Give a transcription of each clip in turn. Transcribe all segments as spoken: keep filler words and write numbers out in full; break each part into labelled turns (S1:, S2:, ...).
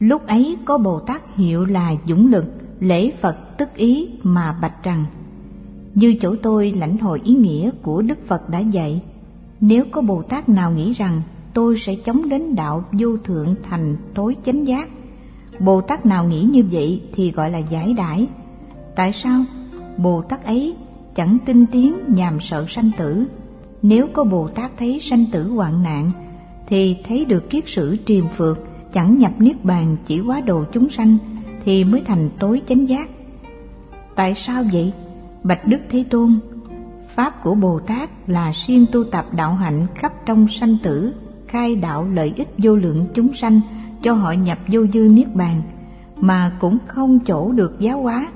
S1: Lúc ấy có Bồ Tát hiệu là Dũng Lực lễ Phật Tức Ý mà bạch rằng: như chỗ tôi lãnh hội ý nghĩa của Đức Phật đã dạy, nếu có Bồ Tát nào nghĩ rằng tôi sẽ chống đến đạo vô thượng thành tối chánh giác, Bồ Tát nào nghĩ như vậy thì gọi là giải đãi. Tại sao? Bồ Tát ấy chẳng tinh tiến nhàm sợ sanh tử. Nếu có Bồ Tát thấy sanh tử hoạn nạn, thì thấy được kiết sử triền phược, chẳng nhập niết bàn chỉ hóa độ chúng sanh, thì mới thành tối chánh giác. Tại sao vậy? Bạch Đức Thế Tôn, pháp của Bồ Tát là siêng tu tập đạo hạnh khắp trong sanh tử, khai đạo lợi ích vô lượng chúng sanh cho họ nhập vô dư niết bàn, mà cũng không chỗ được giáo hóa.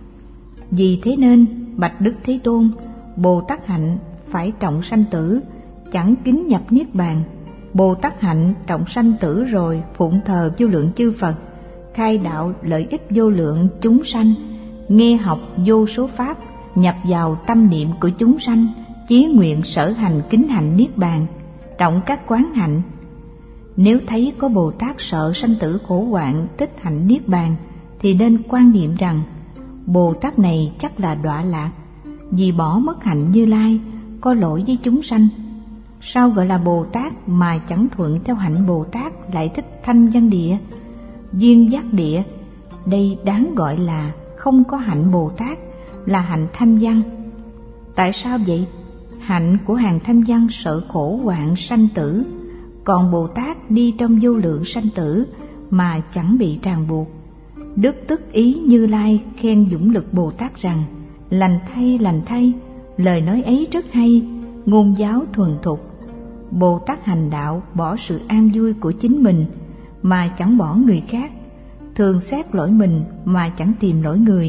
S1: Vì thế nên, bạch Đức Thế Tôn, Bồ Tát hạnh phải trọng sanh tử, chẳng kính nhập niết bàn. Bồ Tát hạnh trọng sanh tử rồi phụng thờ vô lượng chư Phật, khai đạo lợi ích vô lượng chúng sanh, nghe học vô số pháp, nhập vào tâm niệm của chúng sanh, chí nguyện sở hành kính hạnh niết bàn, trọng các quán hạnh. Nếu thấy có Bồ Tát sợ sanh tử khổ hoạn tích hạnh niết bàn, thì nên quan niệm rằng Bồ Tát này chắc là đọa lạc, vì bỏ mất hạnh Như Lai, có lỗi với chúng sanh. Sao gọi là Bồ Tát mà chẳng thuận theo hạnh Bồ Tát lại thích thanh văn địa, duyên giác địa? Đây đáng gọi là không có hạnh Bồ Tát, là hạnh thanh văn. Tại sao vậy? Hạnh của hàng thanh văn sợ khổ hoạn sanh tử, còn Bồ Tát đi trong vô lượng sanh tử mà chẳng bị ràng buộc. Đức Tức Ý Như Lai khen Dũng Lực Bồ Tát rằng: lành thay, lành thay, lời nói ấy rất hay, ngôn giáo thuần thục. Bồ Tát hành đạo bỏ sự an vui của chính mình mà chẳng bỏ người khác, thường xét lỗi mình mà chẳng tìm lỗi người.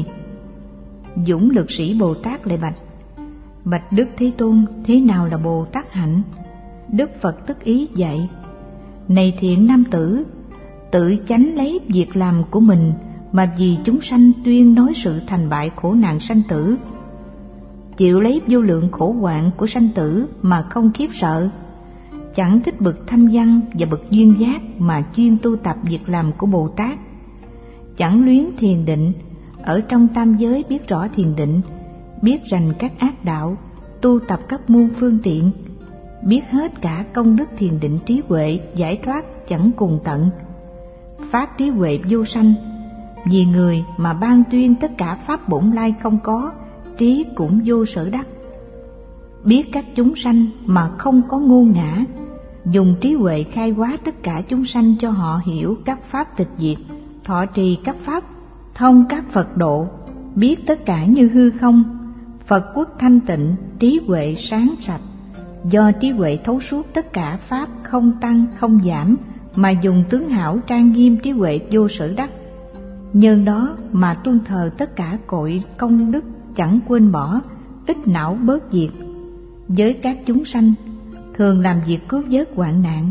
S1: Dũng Lực Sĩ Bồ Tát lại bạch: bạch Đức Thế Tôn, thế nào là Bồ Tát hạnh? Đức Phật Tức Ý dạy: này thiện nam tử, tự chánh lấy việc làm của mình mà vì chúng sanh tuyên nói sự thành bại khổ nạn sanh tử, chịu lấy vô lượng khổ hoạn của sanh tử mà không khiếp sợ, chẳng thích bậc thanh văn và bậc duyên giác mà chuyên tu tập việc làm của Bồ Tát, chẳng luyến thiền định, ở trong tam giới biết rõ thiền định, biết rành các ác đạo, tu tập các môn phương tiện, biết hết cả công đức thiền định trí huệ giải thoát chẳng cùng tận, phát trí huệ vô sanh, vì người mà ban tuyên tất cả pháp bổn lai không có, trí cũng vô sở đắc, biết các chúng sanh mà không có ngôn ngã, dùng trí huệ khai hóa tất cả chúng sanh cho họ hiểu các pháp tịch diệt, thọ trì các pháp, thông các Phật độ, biết tất cả như hư không, Phật quốc thanh tịnh, trí huệ sáng sạch, do trí huệ thấu suốt tất cả pháp không tăng không giảm, mà dùng tướng hảo trang nghiêm trí huệ vô sở đắc. Nhân đó mà tuân thờ tất cả cội công đức chẳng quên bỏ, ít não bớt diệt. Với các chúng sanh thường làm việc cứu vớt hoạn nạn,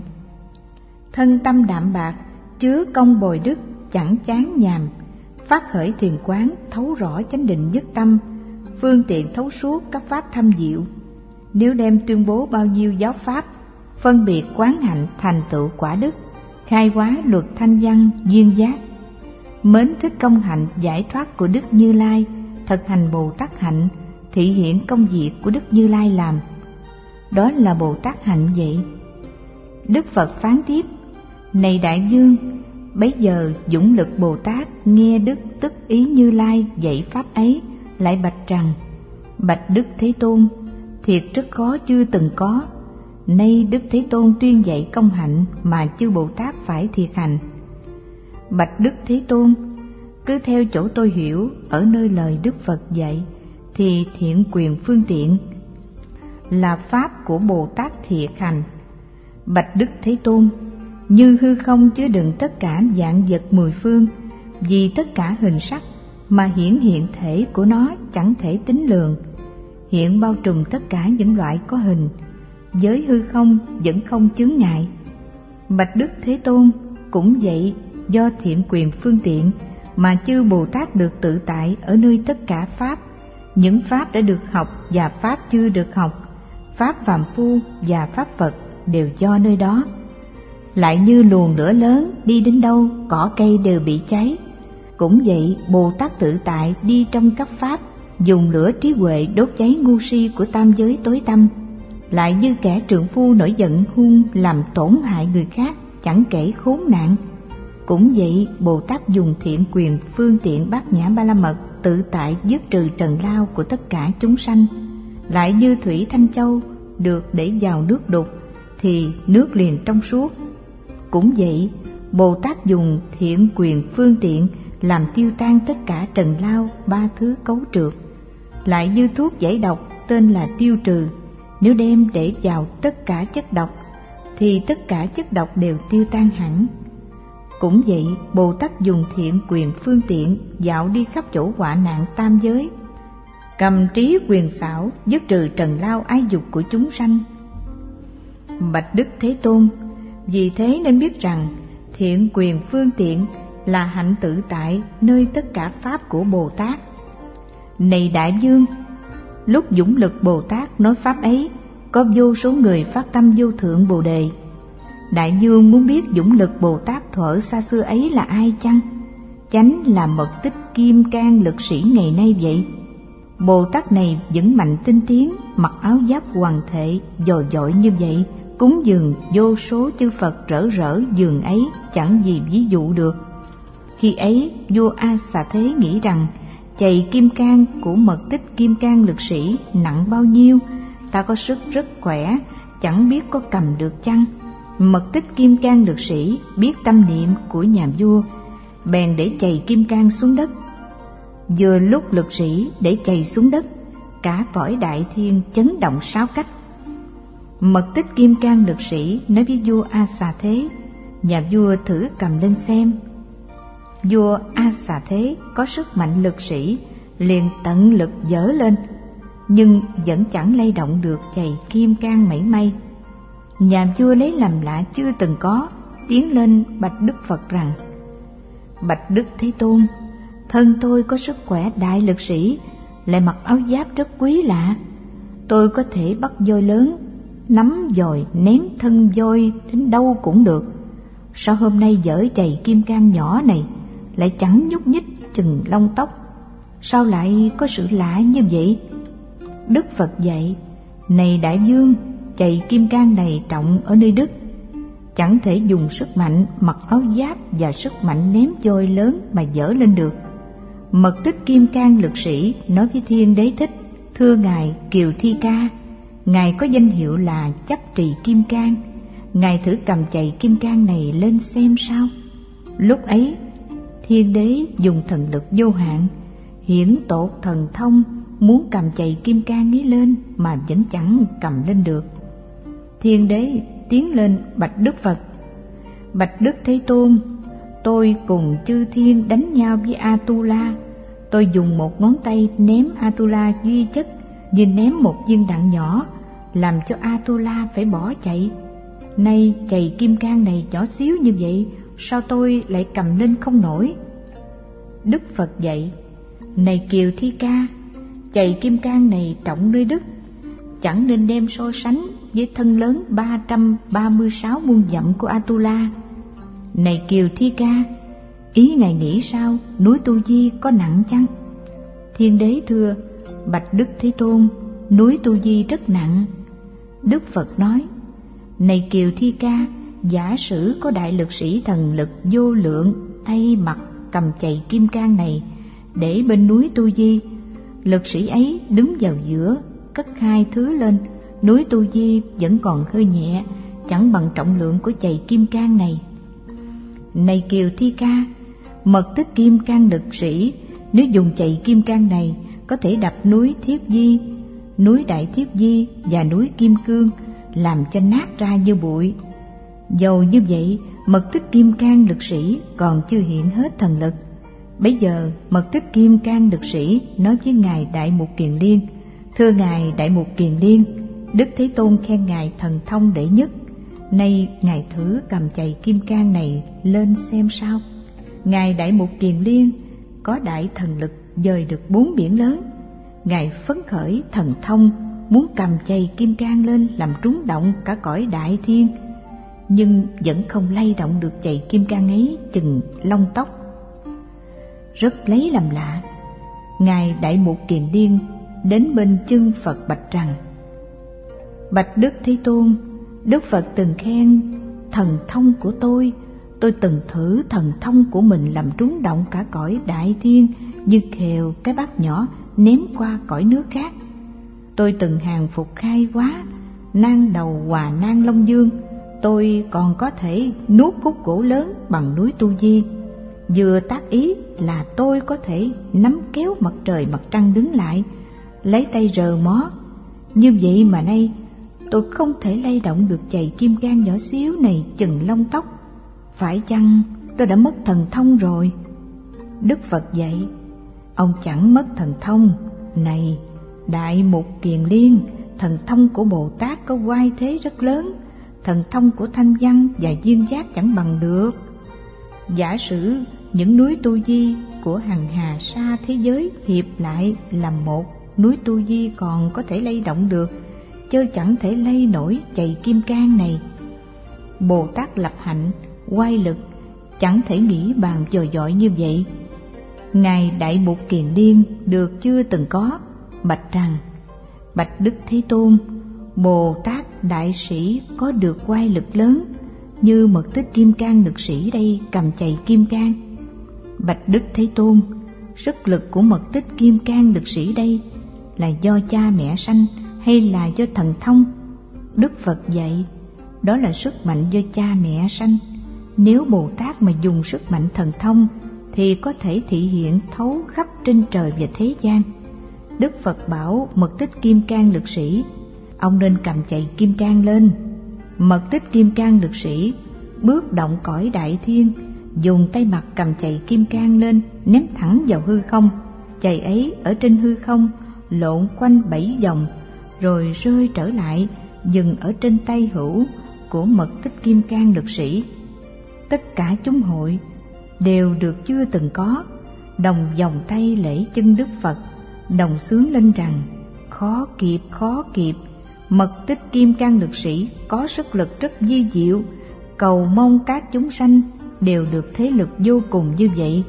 S1: thân tâm đạm bạc, chứa công bồi đức, chẳng chán nhàm, phát khởi thiền quán, thấu rõ chánh định nhất tâm, phương tiện thấu suốt các pháp thâm diệu. Nếu đem tuyên bố bao nhiêu giáo pháp, phân biệt quán hạnh thành tựu quả đức, khai hóa luật thanh văn duyên giác, mến thích công hạnh giải thoát của Đức Như Lai, thực hành Bồ Tát hạnh, thị hiện công việc của Đức Như Lai làm, đó là Bồ Tát hạnh vậy. Đức Phật phán tiếp: này đại vương, bấy giờ Dũng Lực Bồ Tát nghe Đức Tức Ý Như Lai dạy pháp ấy, lại bạch rằng: bạch Đức Thế Tôn, thiệt rất khó chưa từng có. Nay Đức Thế Tôn tuyên dạy công hạnh mà chư Bồ Tát phải thiệt hành. Bạch Đức Thế Tôn, cứ theo chỗ tôi hiểu ở nơi lời Đức Phật dạy, thì thiện quyền phương tiện là pháp của Bồ Tát thiệt hành. Bạch Đức Thế Tôn, như hư không chứa đựng tất cả vạn vật mười phương, vì tất cả hình sắc mà hiển hiện thể của nó chẳng thể tính lường, hiện bao trùm tất cả những loại có hình, giới hư không vẫn không chướng ngại. Bạch Đức Thế Tôn, cũng vậy, do thiện quyền phương tiện mà chư Bồ Tát được tự tại ở nơi tất cả pháp, những pháp đã được học và pháp chưa được học, pháp phàm phu và pháp Phật đều do nơi đó. lại như luồng lửa lớn, đi đến đâu cỏ cây đều bị cháy. Cũng vậy, Bồ Tát Tự Tại đi trong các pháp, dùng lửa trí huệ đốt cháy ngu si của tam giới tối tăm. Lại như kẻ trượng phu nổi giận hung làm tổn hại người khác, chẳng kể khốn nạn. Cũng vậy, Bồ Tát dùng thiện quyền phương tiện bát nhã ba la mật tự tại dứt trừ trần lao của tất cả chúng sanh. Lại như thủy thanh châu được để vào nước đục thì nước liền trong suốt. Cũng vậy, Bồ Tát dùng thiện quyền phương tiện làm tiêu tan tất cả trần lao ba thứ cấu trượt. Lại như thuốc giải độc tên là tiêu trừ, nếu đem để vào tất cả chất độc thì tất cả chất độc đều tiêu tan hẳn. Cũng vậy, Bồ Tát dùng thiện quyền phương tiện dạo đi khắp chỗ họa nạn tam giới, cầm trí quyền xảo dứt trừ trần lao ái dục của chúng sanh. Bạch Đức Thế Tôn, vì thế nên biết rằng thiện quyền phương tiện là hạnh tự tại nơi tất cả pháp của Bồ Tát. Này Đại Dương, lúc dũng lực Bồ Tát nói pháp ấy, có vô số người phát tâm vô thượng Bồ Đề. Đại Dương muốn biết dũng lực Bồ Tát thuở xa xưa ấy là ai chăng? Chánh là mật tích kim cang lực sĩ ngày nay vậy. Bồ Tát này vững mạnh tinh tiến, mặc áo giáp hoàng thệ, dồi dội như vậy, cúng dường vô số chư Phật rỡ rỡ dường ấy, chẳng gì ví dụ được. Khi ấy, vua A Xà Thế nghĩ rằng chày kim cang của mật tích kim cang lực sĩ nặng bao nhiêu, ta có sức rất khỏe, chẳng biết có cầm được chăng. Mật tích kim cang lực sĩ biết tâm niệm của nhà vua, bèn để chày kim cang xuống đất. Vừa lúc lực sĩ để chày xuống đất, cả cõi đại thiên chấn động sáu cách. Mật tích kim cang lực sĩ nói với vua A Xà Thế, nhà vua thử cầm lên xem. Vua A Xà Thế có sức mạnh lực sĩ, liền tận lực giở lên, nhưng vẫn chẳng lay động được chày kim cang mảy may. Nhà vua lấy làm lạ chưa từng có, tiến lên bạch Đức Phật rằng: Bạch Đức Thế Tôn, thân tôi có sức khỏe đại lực sĩ, lại mặc áo giáp rất quý lạ. Tôi có thể bắt voi lớn, nắm dòi ném thân voi đến đâu cũng được. Sao hôm nay dở chày kim cang nhỏ này lại chẳng nhúc nhích chừng lông tóc? Sao lại có sự lạ như vậy? Đức Phật dạy: Này Đại Dương, chày kim cang này trọng ở nơi Đức, chẳng thể dùng sức mạnh mặc áo giáp và sức mạnh ném voi lớn mà dở lên được. Mật tích kim cang lực sĩ nói với Thiên Đế Thích: Thưa Ngài Kiều Thi Ca, Ngài có danh hiệu là chấp trì kim cang, Ngài thử cầm chày kim cang này lên xem sao. Lúc ấy, Thiên Đế dùng thần lực vô hạn, hiển tột thần thông, muốn cầm chày kim cang ấy lên mà vẫn chẳng cầm lên được. Thiên Đế tiến lên bạch Đức Phật: Bạch Đức Thế Tôn, tôi cùng chư thiên đánh nhau với Atula. Tôi dùng một ngón tay ném Atula duy chất như ném một viên đạn nhỏ, làm cho Atula phải bỏ chạy. Nay chày kim cang này nhỏ xíu như vậy, sao tôi lại cầm lên không nổi? Đức Phật dạy: Này Kiều Thi Ca, chày kim cang này trọng nơi Đức, chẳng nên đem so sánh với thân lớn ba trăm ba mươi sáu muôn dặm của Atula. Này Kiều Thi Ca, ý Ngài nghĩ sao, núi Tu Di có nặng chăng? Thiên Đế thưa: Bạch Đức Thế Tôn, núi Tu Di rất nặng. Đức Phật nói: Này Kiều Thi Ca, giả sử có đại lực sĩ thần lực vô lượng tay mặt cầm chày kim cang này để bên núi Tu Di, lực sĩ ấy đứng vào giữa, cất hai thứ lên, núi Tu Di vẫn còn hơi nhẹ, chẳng bằng trọng lượng của chày kim cang này. Này Kiều Thi Ca, mật tích kim cang lực sĩ nếu dùng chày kim cang này có thể đập núi Thiết Di, núi Đại Thiết Di và núi Kim Cương, làm cho nát ra như bụi. Dầu như vậy, mật tích kim cang lực sĩ còn chưa hiện hết thần lực. Bấy giờ mật tích kim cang lực sĩ nói với Ngài Đại Mục Kiền Liên: Thưa Ngài Đại Mục Kiền Liên, Đức Thế Tôn khen Ngài thần thông đệ nhất. Nay Ngài thử cầm chày kim cang này lên xem sao. Ngài Đại Mục Kiền Liên có đại thần lực dời được bốn biển lớn. Ngài phấn khởi thần thông, muốn cầm chày kim cang lên làm trúng động cả cõi đại thiên. nhưng vẫn không lay động được chày kim cang ấy chừng lông tóc. Rất lấy làm lạ, Ngài Đại Mục Kiền Liên đến bên chân Phật bạch rằng: Bạch Đức Thế Tôn, Đức Phật từng khen thần thông của tôi. Tôi từng thử thần thông của mình làm rúng động cả cõi đại thiên, như khều cái bát nhỏ ném qua cõi nước khác. Tôi từng hàng phục khai hóa, nang đầu Hòa Nang Long Dương. Tôi còn có thể nuốt khúc gỗ lớn bằng núi Tu Di. Vừa tác ý là tôi có thể nắm kéo mặt trời mặt trăng đứng lại, lấy tay rờ mó. Như vậy mà nay tôi không thể lay động được chày kim cang nhỏ xíu này chừng lông tóc. Phải chăng tôi đã mất thần thông rồi? Đức Phật dạy: Ông chẳng mất thần thông. Này Đại Mục Kiền Liên, thần thông của Bồ Tát có oai thế rất lớn. Thần thông của Thanh Văn và Duyên Giác chẳng bằng được. Giả sử những núi Tu Di của hằng hà sa thế giới hiệp lại làm một, núi Tu Di còn có thể lay động được, chớ chẳng thể lay nổi chày kim cang này. Bồ Tát lập hạnh, oai lực chẳng thể nghĩ bàn dòi dọi như vậy. Ngài Đại Mục Kiền Liên được chưa từng có, bạch rằng: Bạch Đức Thế Tôn, Bồ Tát đại sĩ có được oai lực lớn, như Mật Tích Kim Cang lực sĩ đây cầm chày kim cang. Bạch Đức Thế Tôn, sức lực của Mật Tích Kim Cang lực sĩ đây là do cha mẹ sanh hay là do thần thông? Đức Phật dạy: Đó là sức mạnh do cha mẹ sanh. Nếu Bồ Tát mà dùng sức mạnh thần thông thì có thể thị hiện thấu khắp trên trời và thế gian. Đức Phật bảo Mật Tích Kim Cang lực sĩ: Ông nên cầm chày kim cang lên. Mật Tích Kim Cang lực sĩ bước động cõi đại thiên, dùng tay mặt cầm chày kim cang lên, ném thẳng vào hư không. Chày ấy ở trên hư không lộn quanh bảy vòng, rồi rơi trở lại dừng ở trên tay hữu của Mật Tích Kim Cang lực sĩ. Tất cả chúng hội đều được chưa từng có, đồng vòng tay lễ chân Đức Phật, đồng xướng lên rằng: Khó kịp, khó kịp, Mật Tích Kim Cang lực sĩ có sức lực rất vi diệu, cầu mong các chúng sanh đều được thế lực vô cùng như vậy.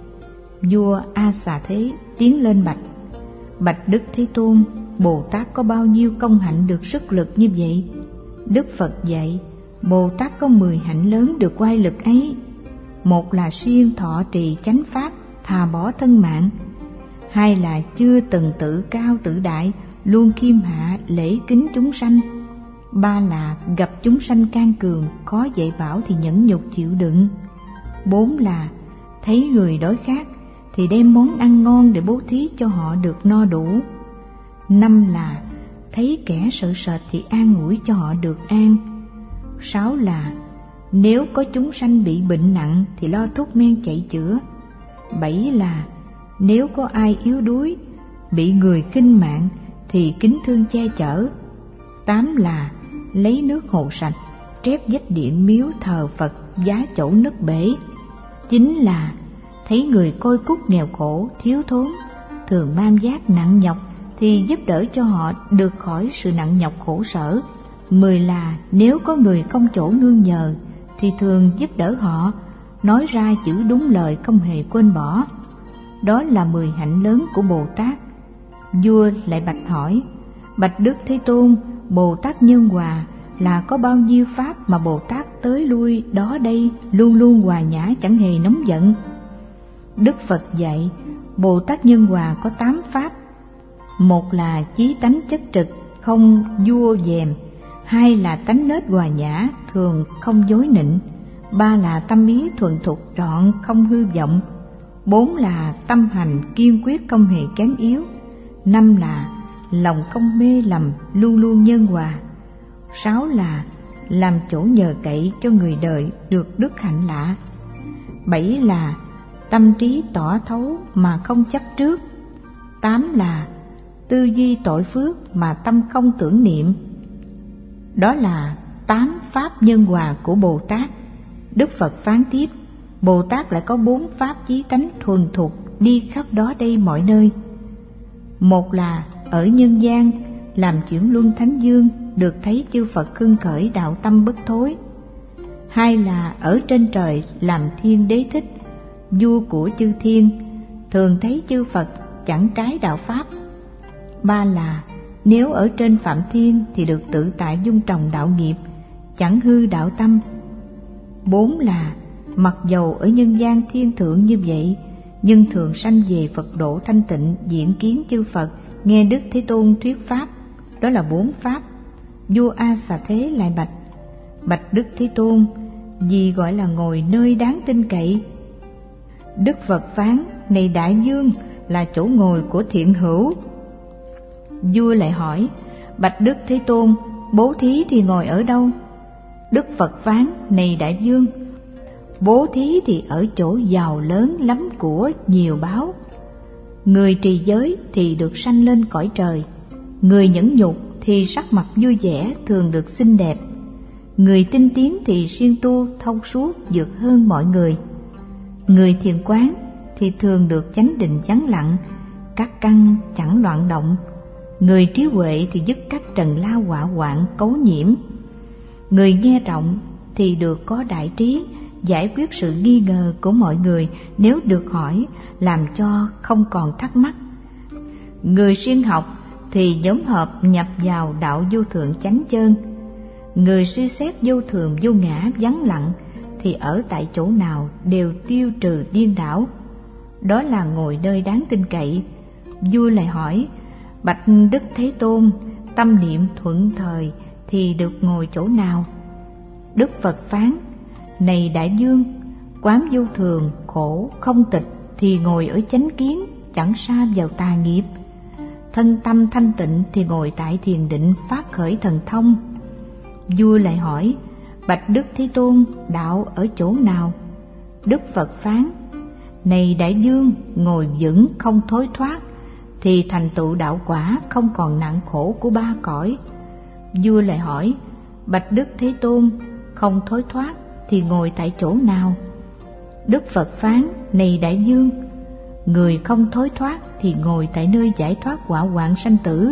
S1: Vua A Xà Thế tiến lên bạch: Bạch Đức Thế Tôn, Bồ Tát có bao nhiêu công hạnh được sức lực như vậy? Đức Phật dạy: Bồ Tát có mười hạnh lớn được oai lực ấy. Một là siêng thọ trì chánh pháp, thà bỏ thân mạng. Hai là chưa từng tự cao tự đại, luôn khiêm hạ lễ kính chúng sanh. Ba là gặp chúng sanh can cường, khó dạy bảo thì nhẫn nhục chịu đựng. Bốn là thấy người đói khát thì đem món ăn ngon để bố thí cho họ được no đủ. Năm là thấy kẻ sợ sệt thì an ủi cho họ được an. Sáu là nếu có chúng sanh bị bệnh nặng thì lo thuốc men chạy chữa. Bảy là nếu có ai yếu đuối, bị người khinh mạng thì kính thương che chở. Tám là lấy nước hồ sạch, trép vách điện miếu thờ Phật, giá chỗ nứt bể. Chín là thấy người côi cút nghèo khổ, thiếu thốn, thường mang vác nặng nhọc thì giúp đỡ cho họ được khỏi sự nặng nhọc khổ sở. Mười là nếu có người không chỗ nương nhờ thì thường giúp đỡ họ, nói ra chữ đúng lời không hề quên bỏ. Đó là mười hạnh lớn của Bồ Tát. Vua lại bạch hỏi: Bạch Đức Thế Tôn, Bồ Tát Nhân Hòa là có bao nhiêu pháp mà Bồ Tát tới lui đó đây luôn luôn hòa nhã chẳng hề nóng giận? Đức Phật dạy: Bồ Tát Nhân Hòa có tám pháp. Một là chí tánh chất trực, không vua dèm. Hai là tánh nết hòa nhã, thường không dối nịnh. Ba là tâm ý thuần thục trọn, không hư vọng. Bốn là tâm hành kiên quyết, không hề kém yếu. Năm là lòng không mê lầm, luôn luôn nhân hòa. Sáu là làm chỗ nhờ cậy cho người đời được đức hạnh lạ. Bảy là tâm trí tỏ thấu mà không chấp trước. Tám là tư duy tội phước mà tâm không tưởng niệm. Đó là tám pháp nhân hòa của Bồ Tát. Đức Phật phán tiếp: Bồ Tát lại có bốn pháp chí tánh thuần thục, đi khắp đó đây mọi nơi. Một là ở nhân gian làm chuyển luân thánh dương, được thấy chư Phật khưng khởi đạo tâm bất thối. Hai là ở trên trời làm thiên đế thích, vua của chư thiên, thường thấy chư Phật chẳng trái đạo pháp. Ba là nếu ở trên phạm thiên thì được tự tại dung trồng đạo nghiệp, chẳng hư đạo tâm. Bốn là mặc dầu ở nhân gian thiên thượng như vậy, nhưng thường sanh về Phật độ thanh tịnh, diện kiến chư Phật, nghe Đức Thế Tôn thuyết pháp. Đó là bốn pháp. Vua A Xà Thế lại bạch: bạch Đức Thế Tôn, gì gọi là ngồi nơi đáng tin cậy? Đức Phật phán: này đại vương, là chỗ ngồi của thiện hữu. Vua lại hỏi: bạch Đức Thế Tôn, bố thí thì ngồi ở đâu? Đức Phật phán: này đại vương, bố thí thì ở chỗ giàu lớn lắm của nhiều báu. Người trì giới thì được sanh lên cõi trời, người nhẫn nhục thì sắc mặt vui vẻ, thường được xinh đẹp. Người tinh tiến thì siêng tu thông suốt, vượt hơn mọi người. Người thiền quán thì thường được chánh định vắng lặng, các căn chẳng loạn động. Người trí huệ thì dứt các trần lao họa hoạn cấu nhiễm. Người nghe rộng thì được có đại trí, giải quyết sự nghi ngờ của mọi người nếu được hỏi, làm cho không còn thắc mắc. Người siêng học thì nhóm hợp nhập vào đạo vô thượng chánh chân. Người suy xét vô thường vô ngã vắng lặng thì ở tại chỗ nào đều tiêu trừ điên đảo. Đó là ngồi nơi đáng tin cậy. Vua lại hỏi: bạch Đức Thế Tôn, tâm niệm thuận thời thì được ngồi chỗ nào? Đức Phật phán: này đại vương, quán vô thường, khổ, không tịch thì ngồi ở chánh kiến, chẳng sa vào tà nghiệp. Thân tâm thanh tịnh thì ngồi tại thiền định, phát khởi thần thông. Vua lại hỏi: bạch Đức Thế Tôn, đạo ở chỗ nào? Đức Phật phán: này đại vương, ngồi vững không thối thoát thì thành tựu đạo quả, không còn nặng khổ của ba cõi. Vua lại hỏi: bạch Đức Thế Tôn, không thối thoát thì ngồi tại chỗ nào? Đức Phật phán: này đại vương, người không thối thoát thì ngồi tại nơi giải thoát họa hoạn sanh tử.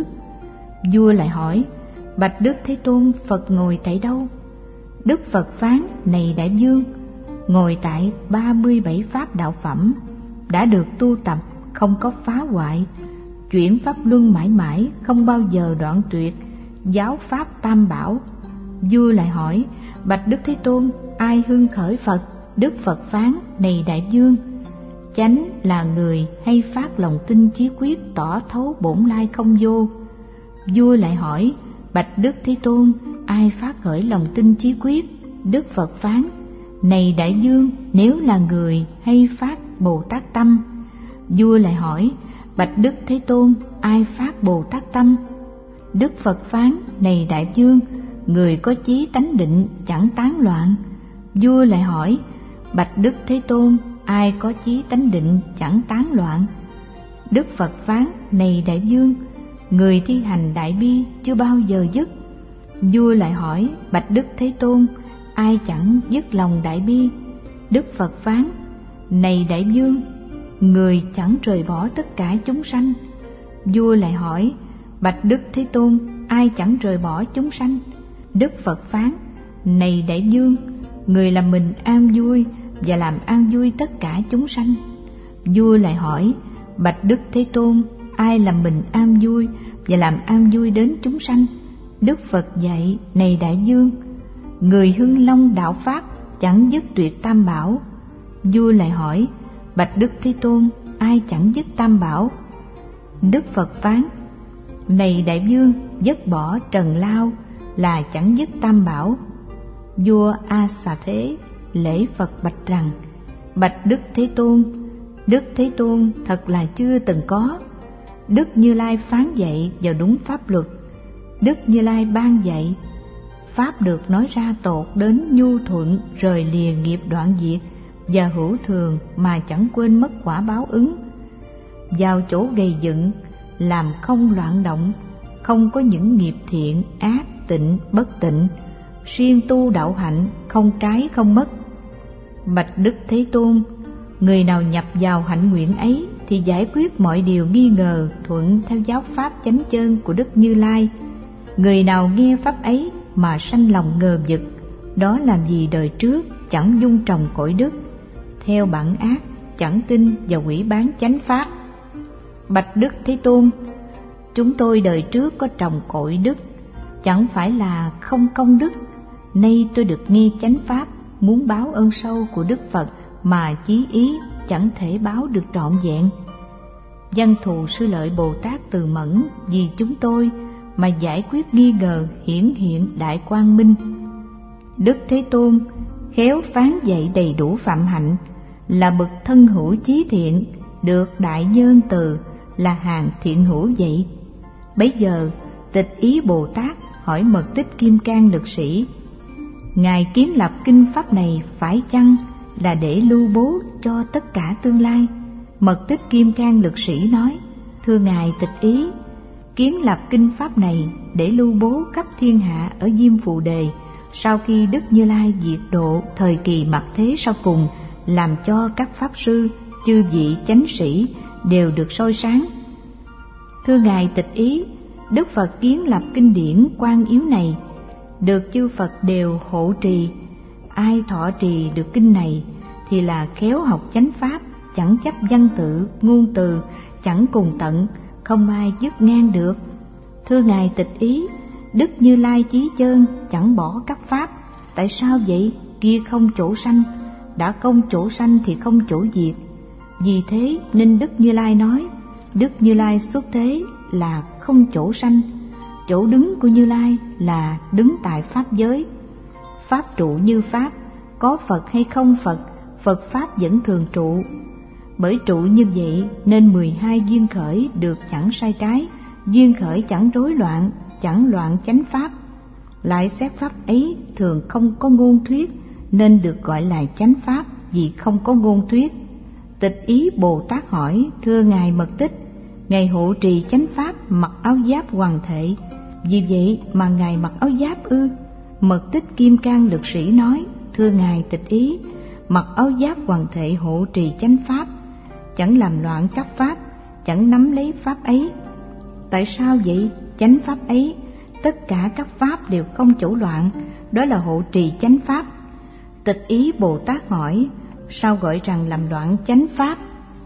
S1: Vua lại hỏi: bạch Đức Thế Tôn, Phật ngồi tại đâu? Đức Phật phán: này đại vương, ngồi tại ba mươi bảy pháp đạo phẩm, đã được tu tập, không có phá hoại, chuyển pháp luân mãi mãi, không bao giờ đoạn tuyệt, giáo pháp tam bảo. Vua lại hỏi: bạch Đức Thế Tôn, ai hưng khởi Phật? Đức Phật phán: này đại vương, chánh là người hay phát lòng tin chí quyết, tỏ thấu bổn lai không vô. Vua lại hỏi: bạch Đức Thế Tôn, ai phát khởi lòng tin chí quyết? Đức Phật phán: này đại vương, nếu là người hay phát Bồ Tát tâm. Vua lại hỏi: bạch Đức Thế Tôn, ai phát Bồ Tát tâm? Đức Phật phán: này đại vương, người có chí tánh định, chẳng tán loạn. Vua lại hỏi: bạch Đức Thế Tôn, ai có chí tánh định, chẳng tán loạn? Đức Phật phán: này đại vương, người thi hành đại bi chưa bao giờ dứt. Vua lại hỏi: bạch Đức Thế Tôn, ai chẳng dứt lòng đại bi? Đức Phật phán: này đại vương, người chẳng rời bỏ tất cả chúng sanh. Vua lại hỏi: bạch Đức Thế Tôn, ai chẳng rời bỏ chúng sanh? Đức Phật phán: này đại vương, người làm mình an vui và làm an vui tất cả chúng sanh. Vua lại hỏi: bạch Đức Thế Tôn, ai làm mình an vui và làm an vui đến chúng sanh? Đức Phật dạy: này đại vương, người hưng long đạo pháp, chẳng dứt tuyệt tam bảo. Vua lại hỏi: bạch Đức Thế Tôn, ai chẳng dứt tam bảo? Đức Phật phán: này đại vương, dứt bỏ trần lao là chẳng dứt tam bảo. Vua A Xà Thế lễ Phật bạch rằng: bạch Đức Thế Tôn, Đức Thế Tôn thật là chưa từng có. Đức Như Lai phán dạy vào đúng pháp luật. Đức Như Lai ban dạy pháp được nói ra tột đến nhu thuận, rời lìa nghiệp đoạn diệt và hữu thường mà chẳng quên mất quả báo ứng. Vào chỗ gây dựng làm không loạn động, không có những nghiệp thiện ác, tịnh bất tịnh, siêng tu đạo hạnh, không trái không mất. Bạch Đức Thế Tôn, người nào nhập vào hạnh nguyện ấy thì giải quyết mọi điều nghi ngờ, thuận theo giáo pháp chánh chân của Đức Như Lai. Người nào nghe pháp ấy mà sanh lòng ngờ vực, đó làm gì đời trước chẳng dung trồng cội đức, theo bản ác chẳng tin và hủy bán chánh pháp. Bạch Đức Thế Tôn, chúng tôi đời trước có trồng cội đức, chẳng phải là không công đức. Nay tôi được nghe chánh pháp, muốn báo ơn sâu của Đức Phật mà chí ý chẳng thể báo được trọn vẹn. Văn thù Sư Lợi Bồ Tát từ mẫn vì chúng tôi mà giải quyết nghi ngờ, hiển hiện đại quang minh. Đức Thế Tôn khéo phán dạy đầy đủ phạm hạnh, là bậc thân hữu chí thiện, được đại nhân từ, là hàng thiện hữu vậy. Bấy giờ Tịch Ý Bồ Tát hỏi Mật Tích Kim Cang Lực Sĩ: Ngài kiến lập kinh pháp này phải chăng là để lưu bố cho tất cả tương lai? Mật Tích Kim Cang Lực Sĩ nói: Thưa Ngài Tịch Ý, kiến lập kinh pháp này để lưu bố khắp thiên hạ ở Diêm Phù Đề, sau khi Đức Như Lai diệt độ thời kỳ mặt thế sau cùng, làm cho các pháp sư, chư vị chánh sĩ đều được soi sáng. Thưa Ngài Tịch Ý, Đức Phật kiến lập kinh điển Quan Yếu này, được chư Phật đều hộ trì. Ai thọ trì được kinh này thì là khéo học chánh pháp, chẳng chấp văn tự, ngôn từ, chẳng cùng tận, không ai dứt ngang được. Thưa Ngài Tịch Ý, Đức Như Lai chí chân chẳng bỏ các pháp. Tại sao vậy? Kia không chỗ sanh, đã không chỗ sanh thì không chỗ diệt. Vì thế nên Đức Như Lai nói, Đức Như Lai xuất thế là không chỗ sanh. Chỗ đứng của Như Lai là đứng tại pháp giới. Pháp trụ như pháp, có Phật hay không Phật, Phật pháp vẫn thường trụ. Bởi trụ như vậy nên mười hai duyên khởi được chẳng sai trái, duyên khởi chẳng rối loạn, chẳng loạn chánh pháp. Lại xét pháp ấy thường không có ngôn thuyết, nên được gọi là chánh pháp vì không có ngôn thuyết. Tịch Ý Bồ Tát hỏi: Thưa Ngài Mật Tích, Ngài hộ trì chánh pháp mặc áo giáp hoàng thệ, vì vậy mà Ngài mặc áo giáp ư? Mật Tích Kim Cang Lực Sĩ nói: Thưa Ngài Tịch Ý, mặc áo giáp hoàng thệ hộ trì chánh pháp, chẳng làm loạn các pháp, chẳng nắm lấy pháp ấy. Tại sao vậy? Chánh pháp ấy, tất cả các pháp đều không chỗ loạn, đó là hộ trì chánh pháp. Tịch Ý Bồ Tát hỏi: Sao gọi rằng làm loạn chánh pháp?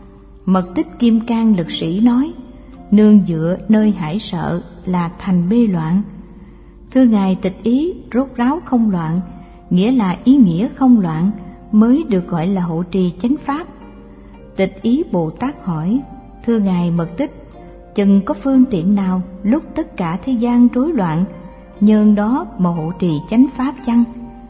S1: Mật Tích Kim Cang Lực Sĩ nói: Nương dựa nơi hải sợ là thành mê loạn. Thưa Ngài Tịch Ý, rốt ráo không loạn, nghĩa là ý nghĩa không loạn, mới được gọi là hộ trì chánh pháp. Tịch Ý Bồ Tát hỏi: Thưa Ngài Mật Tích, chừng có phương tiện nào lúc tất cả thế gian rối loạn, nhân đó mà hộ trì chánh pháp chăng?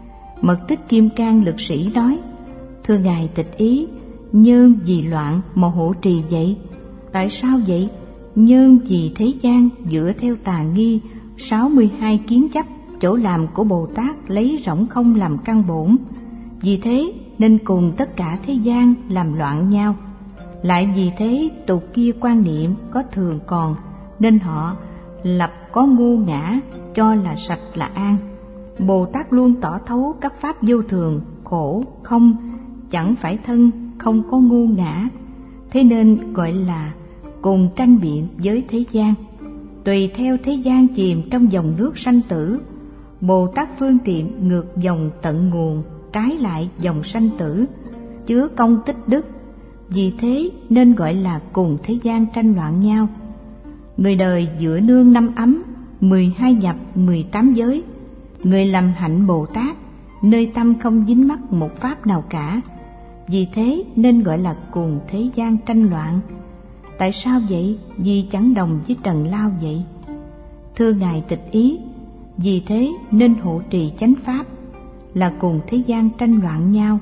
S1: Mật Tích Kim Cang Lực Sĩ nói: Thưa Ngài Tịch Ý, nhân vì loạn mà hộ trì vậy. Tại sao vậy? Nhân vì thế gian dựa theo tà nghi, sáu mươi hai kiến chấp, chỗ làm của Bồ Tát lấy rỗng không làm căn bổn. Vì thế nên cùng tất cả thế gian làm loạn nhau. Lại vì thế tục kia quan niệm có thường còn, nên họ lập có ngu ngã, cho là sạch là an. Bồ Tát luôn tỏ thấu các pháp vô thường, khổ, không, chẳng phải thân, không có ngu ngã. Thế nên gọi là cùng tranh biện với thế gian. Tùy theo thế gian chìm trong dòng nước sanh tử, Bồ Tát phương tiện ngược dòng tận nguồn, trái lại dòng sanh tử, chứa công tích đức. Vì thế nên gọi là cùng thế gian tranh loạn nhau. Người đời dựa nương năm ấm, mười hai nhập, mười tám giới. Người làm hạnh Bồ Tát, nơi tâm không dính mắc một pháp nào cả. Vì thế nên gọi là cùng thế gian tranh loạn. Tại sao vậy? Vì chẳng đồng với trần lao vậy. Thưa Ngài Tịch Ý, vì thế nên hộ trì chánh pháp, là cùng thế gian tranh loạn nhau.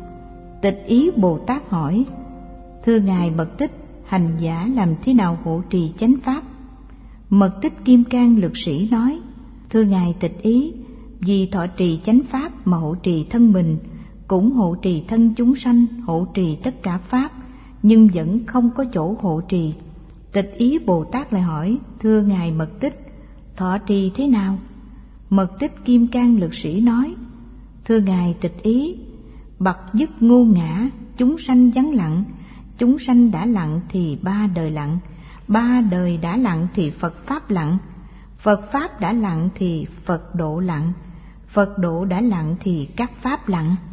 S1: Tịch Ý Bồ Tát hỏi: Thưa Ngài Mật Tích, hành giả làm thế nào hộ trì chánh pháp? Mật Tích Kim Cang Lực Sĩ nói: Thưa Ngài Tịch Ý, vì thọ trì chánh pháp mà hộ trì thân mình, cũng hộ trì thân chúng sanh, hộ trì tất cả pháp, nhưng vẫn không có chỗ hộ trì. Tịch Ý Bồ Tát lại hỏi: Thưa Ngài Mật Tích, thọ trì thế nào? Mật Tích Kim Cang Lực Sĩ nói: Thưa Ngài Tịch Ý, bậc dứt ngu ngã, chúng sanh vắng lặng. Chúng sanh đã lặng thì ba đời lặng, ba đời đã lặng thì Phật Pháp lặng, Phật Pháp đã lặng thì Phật độ lặng, Phật độ đã lặng thì các pháp lặng.